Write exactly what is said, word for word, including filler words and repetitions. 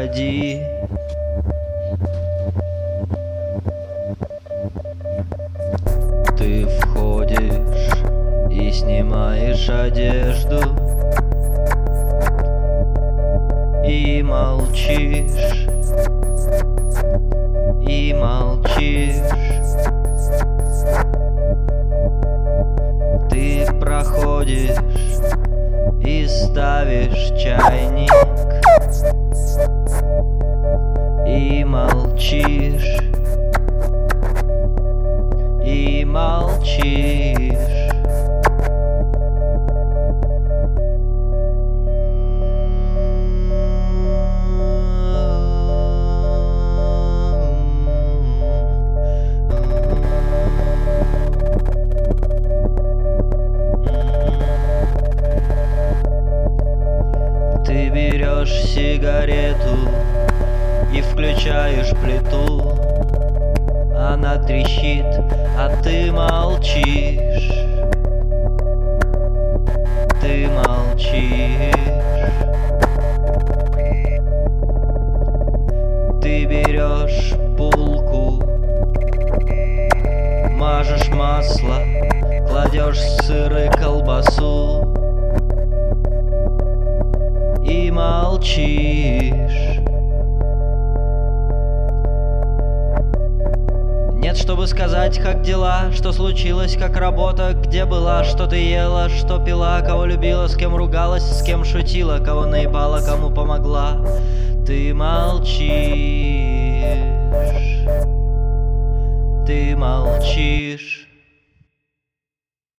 уходи. Ты входишь и снимаешь одежду, и молчишь, и молчишь. Ты проходишь и ставишь чайник, и молчишь, и молчишь. Ты берешь сигарету и включаешь плиту. Она трещит, а ты молчишь. Ты молчишь. Ты берешь булку, мажешь масло, кладешь сыр и колбасу и молчишь. Нет, чтобы сказать, как дела, что случилось, как работа, где была, что ты ела, что пила, кого любила, с кем ругалась, с кем шутила, кого наебала, кому помогла. Ты молчишь. Ты молчишь.